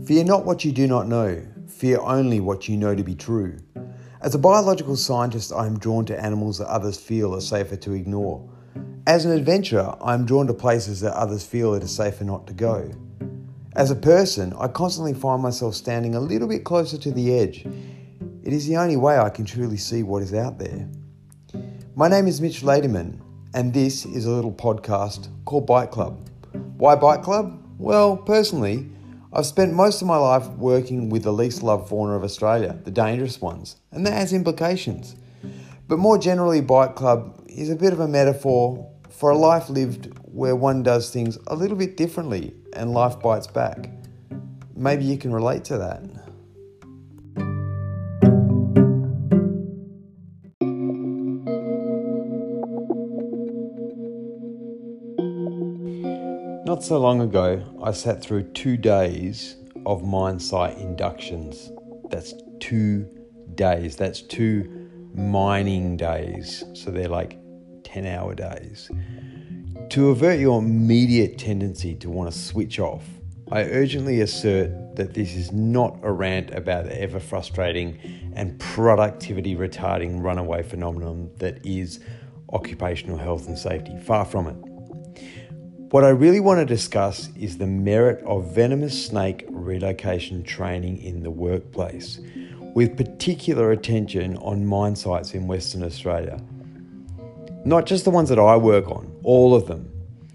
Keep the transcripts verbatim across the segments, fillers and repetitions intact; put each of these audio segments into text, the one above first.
Fear not what you do not know. Fear only what you know to be true. As a biological scientist, I am drawn to animals that others feel are safer to ignore. As an adventurer, I am drawn to places that others feel it is safer not to go. As a person, I constantly find myself standing a little bit closer to the edge. It is the only way I can truly see what is out there. My name is Mitch Laderman, and this is a little podcast called Bite Club. Why Bite Club? Well, personally, I've spent most of my life working with the least loved fauna of Australia, the dangerous ones, and that has implications. But more generally, Bite Club is a bit of a metaphor for a life lived where one does things a little bit differently and life bites back. Maybe you can relate to that. Not so long ago, I sat through two days of mine site inductions. That's two days. That's two mining days. So they're like ten hour days. To avert your immediate tendency to want to switch off, I urgently assert that this is not a rant about the ever frustrating and productivity retarding runaway phenomenon that is occupational health and safety. Far from it. What I really want to discuss is the merit of venomous snake relocation training in the workplace, with particular attention on mine sites in Western Australia. Not just the ones that I work on, all of them.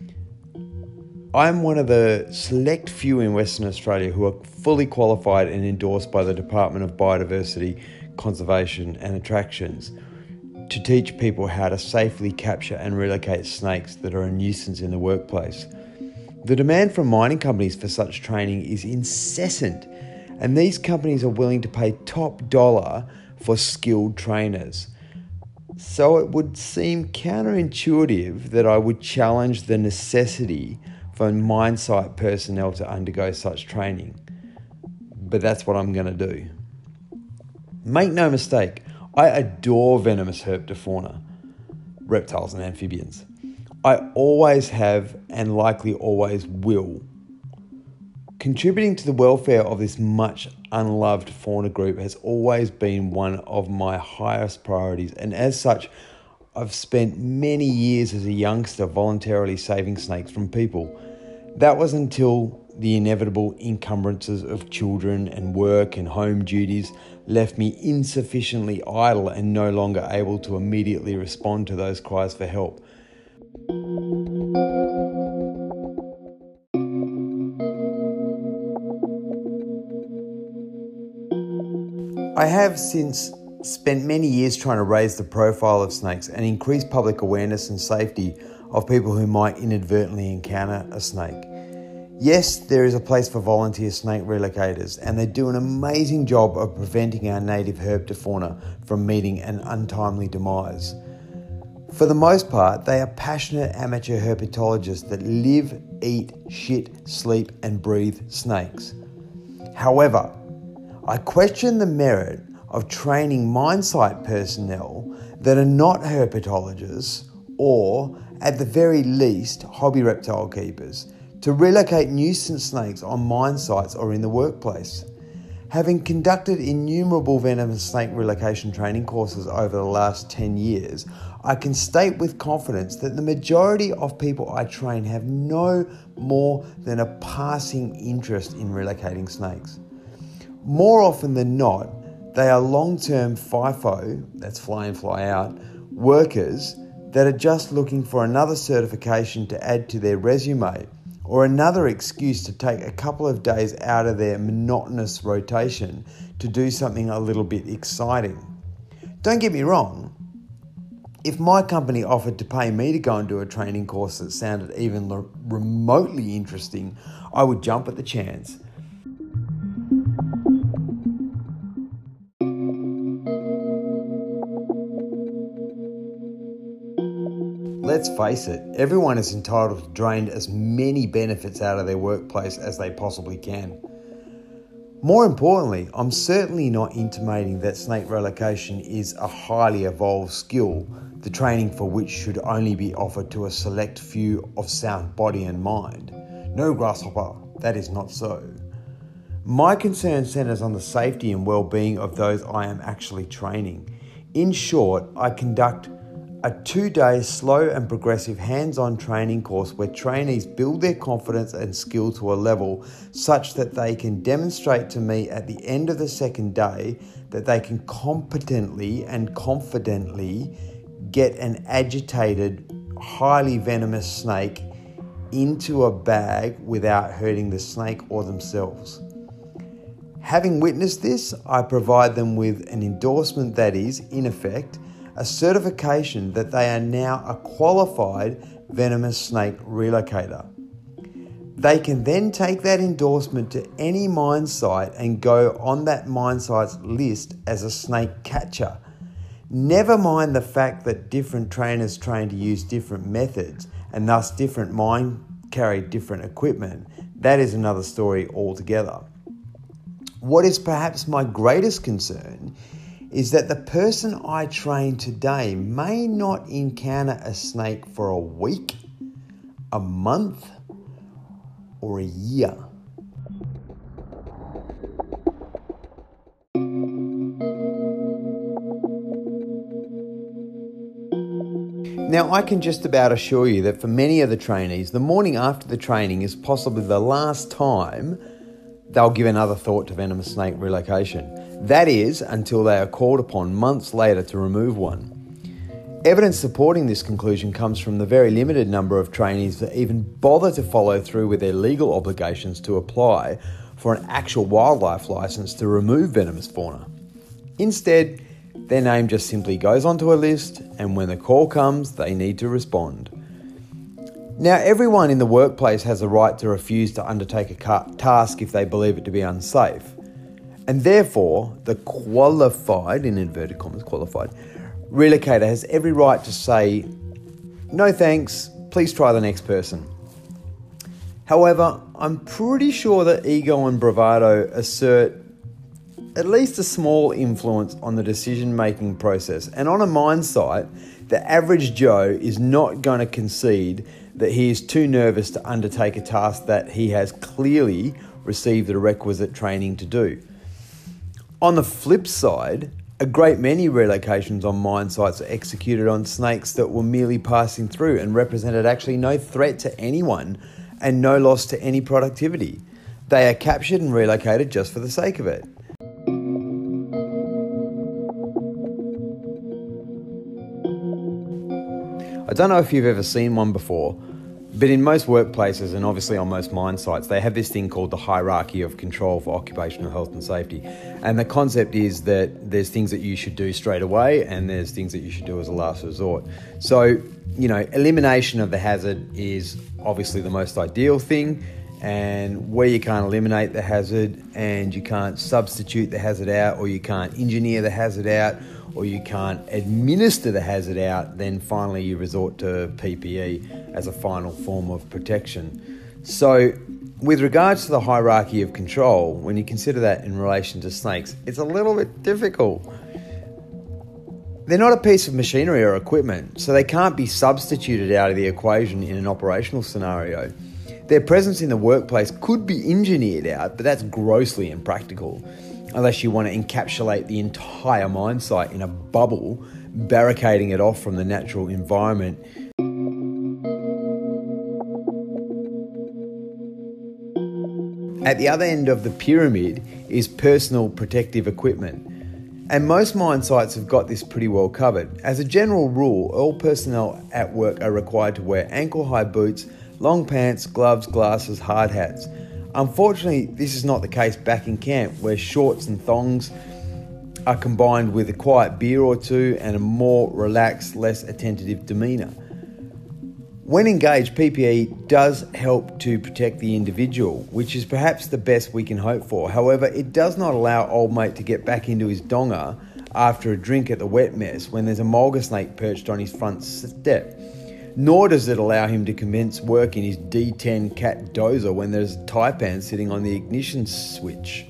I'm one of the select few in Western Australia who are fully qualified and endorsed by the Department of Biodiversity, Conservation and Attractions to teach people how to safely capture and relocate snakes that are a nuisance in the workplace. The demand from mining companies for such training is incessant, and these companies are willing to pay top dollar for skilled trainers. So it would seem counterintuitive that I would challenge the necessity for mine site personnel to undergo such training. But that's what I'm going to do. Make no mistake, I adore venomous herpetofauna, reptiles and amphibians. I always have and likely always will. Contributing to the welfare of this much unloved fauna group has always been one of my highest priorities, and as such, I've spent many years as a youngster voluntarily saving snakes from people. That was until the inevitable encumbrances of children and work and home duties left me insufficiently idle and no longer able to immediately respond to those cries for help. I have since spent many years trying to raise the profile of snakes and increase public awareness and safety of people who might inadvertently encounter a snake. Yes, there is a place for volunteer snake relocators, and they do an amazing job of preventing our native herpetofauna from meeting an untimely demise. For the most part, they are passionate amateur herpetologists that live, eat, shit, sleep and breathe snakes. However, I question the merit of training mine site personnel that are not herpetologists or, at the very least, hobby reptile keepers to relocate nuisance snakes on mine sites or in the workplace. Having conducted innumerable venomous snake relocation training courses over the last ten years, I can state with confidence that the majority of people I train have no more than a passing interest in relocating snakes. More often than not, they are long-term FIFO, that's fly in, fly out, workers that are just looking for another certification to add to their resume, or another excuse to take a couple of days out of their monotonous rotation to do something a little bit exciting. Don't get me wrong, if my company offered to pay me to go and do a training course that sounded even l- remotely interesting, I would jump at the chance. Let's face it, everyone is entitled to drain as many benefits out of their workplace as they possibly can. More importantly, I'm certainly not intimating that snake relocation is a highly evolved skill, the training for which should only be offered to a select few of sound body and mind. No, grasshopper, that is not so. My concern centers on the safety and well-being of those I am actually training. In short, I conduct a two-day slow and progressive hands-on training course where trainees build their confidence and skill to a level such that they can demonstrate to me at the end of the second day that they can competently and confidently get an agitated, highly venomous snake into a bag without hurting the snake or themselves. Having witnessed this, I provide them with an endorsement that is, in effect, a certification that they are now a qualified venomous snake relocator. They can then take that endorsement to any mine site and go on that mine site's list as a snake catcher. Never mind the fact that different trainers train to use different methods and thus different mine carry different equipment. That is another story altogether. What is perhaps my greatest concern is that the person I train today may not encounter a snake for a week, a month, or a year. Now, I can just about assure you that for many of the trainees, the morning after the training is possibly the last time they'll give another thought to venomous snake relocation. That is, until they are called upon months later to remove one. Evidence supporting this conclusion comes from the very limited number of trainees that even bother to follow through with their legal obligations to apply for an actual wildlife licence to remove venomous fauna. Instead, their name just simply goes onto a list, and when the call comes, they need to respond. Now, everyone in the workplace has a right to refuse to undertake a task if they believe it to be unsafe. And therefore, the qualified, in inverted commas, qualified, relocator has every right to say, no thanks, please try the next person. However, I'm pretty sure that ego and bravado assert at least a small influence on the decision-making process. And on a mine site, the average Joe is not going to concede that he is too nervous to undertake a task that he has clearly received the requisite training to do. On the flip side, a great many relocations on mine sites are executed on snakes that were merely passing through and represented actually no threat to anyone and no loss to any productivity. They are captured and relocated just for the sake of it. I don't know if you've ever seen one before, but in most workplaces and obviously on most mine sites, they have this thing called the hierarchy of control for occupational health and safety. And the concept is that there's things that you should do straight away and there's things that you should do as a last resort. So, you know, elimination of the hazard is obviously the most ideal thing. And where you can't eliminate the hazard and you can't substitute the hazard out, or you can't engineer the hazard out, or you can't administer the hazard out, then finally you resort to P P E as a final form of protection. So with regards to the hierarchy of control, when you consider that in relation to snakes, it's a little bit difficult. They're not a piece of machinery or equipment, so they can't be substituted out of the equation in an operational scenario. Their presence in the workplace could be engineered out, but that's grossly impractical unless you want to encapsulate the entire mine site in a bubble, barricading it off from the natural environment. At the other end of the pyramid is personal protective equipment. And most mine sites have got this pretty well covered. As a general rule, all personnel at work are required to wear ankle-high boots, long pants, gloves, glasses, hard hats. Unfortunately, this is not the case back in camp, where shorts and thongs are combined with a quiet beer or two and a more relaxed, less attentive demeanour. When engaged, P P E does help to protect the individual, which is perhaps the best we can hope for. However, it does not allow old mate to get back into his donga after a drink at the wet mess when there's a mulga snake perched on his front step. Nor does it allow him to commence work in his D ten Cat Dozer when there's a Taipan sitting on the ignition switch.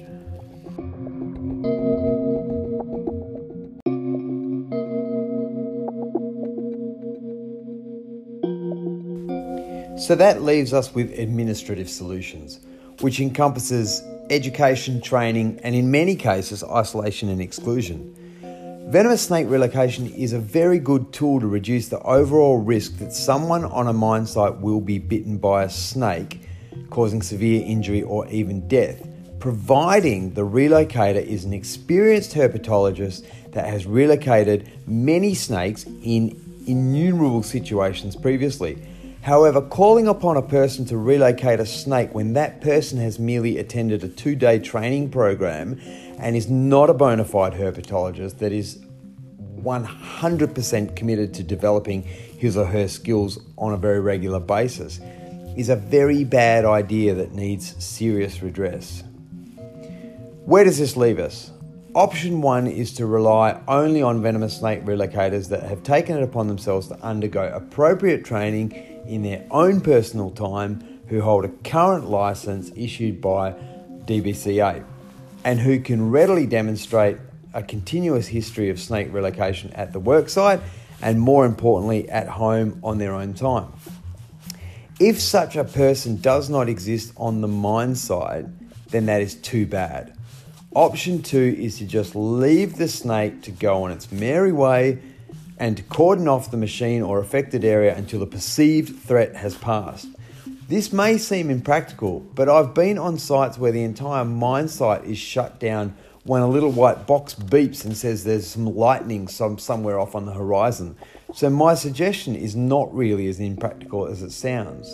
So that leaves us with administrative solutions, which encompasses education, training, and in many cases, isolation and exclusion. Venomous snake relocation is a very good tool to reduce the overall risk that someone on a mine site will be bitten by a snake, causing severe injury or even death, providing the relocator is an experienced herpetologist that has relocated many snakes in innumerable situations previously. However, calling upon a person to relocate a snake when that person has merely attended a two-day training program and is not a bona fide herpetologist that is one hundred percent committed to developing his or her skills on a very regular basis is a very bad idea that needs serious redress. Where does this leave us? Option one is to rely only on venomous snake relocators that have taken it upon themselves to undergo appropriate training in their own personal time, who hold a current license issued by D B C A and who can readily demonstrate a continuous history of snake relocation at the worksite and, more importantly, at home on their own time. If such a person does not exist on the mine site, then that is too bad. Option two is to just leave the snake to go on its merry way and to cordon off the machine or affected area until the perceived threat has passed. This may seem impractical, but I've been on sites where the entire mine site is shut down when a little white box beeps and says there's some lightning some, somewhere off on the horizon. So my suggestion is not really as impractical as it sounds.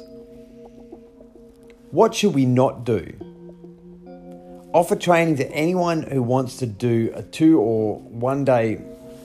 What should we not do? Offer training to anyone who wants to do a two or one day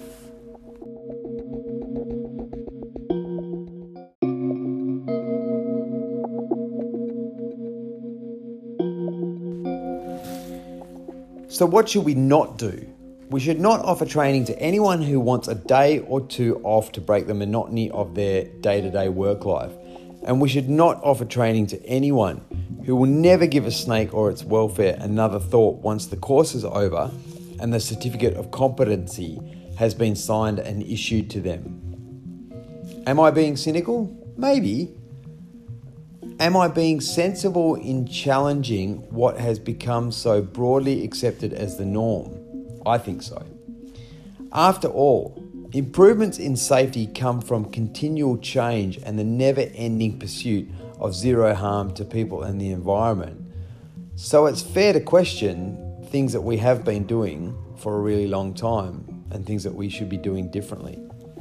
So what should we not do? We should not offer training to anyone who wants a day or two off to break the monotony of their day-to-day work life. And we should not offer training to anyone who will never give a snake or its welfare another thought once the course is over and the certificate of competency has been signed and issued to them. Am I being cynical? Maybe. Am I being sensible in challenging what has become so broadly accepted as the norm? I think so. After all, improvements in safety come from continual change and the never-ending pursuit of zero harm to people and the environment. So it's fair to question things that we have been doing for a really long time and things that we should be doing differently.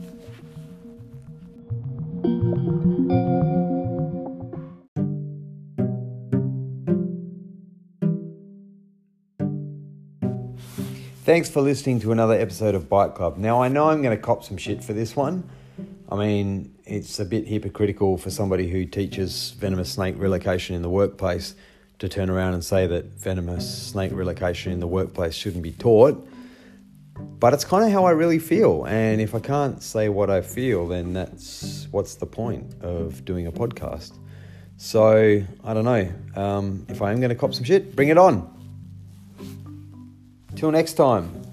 Thanks for listening to another episode of Bite Club. Now, I know I'm going to cop some shit for this one. I mean, it's a bit hypocritical for somebody who teaches venomous snake relocation in the workplace to turn around and say that venomous snake relocation in the workplace shouldn't be taught. But it's kind of how I really feel. And if I can't say what I feel, then that's what's the point of doing a podcast. So, I don't know. Um, if I am going to cop some shit, bring it on. Till next time.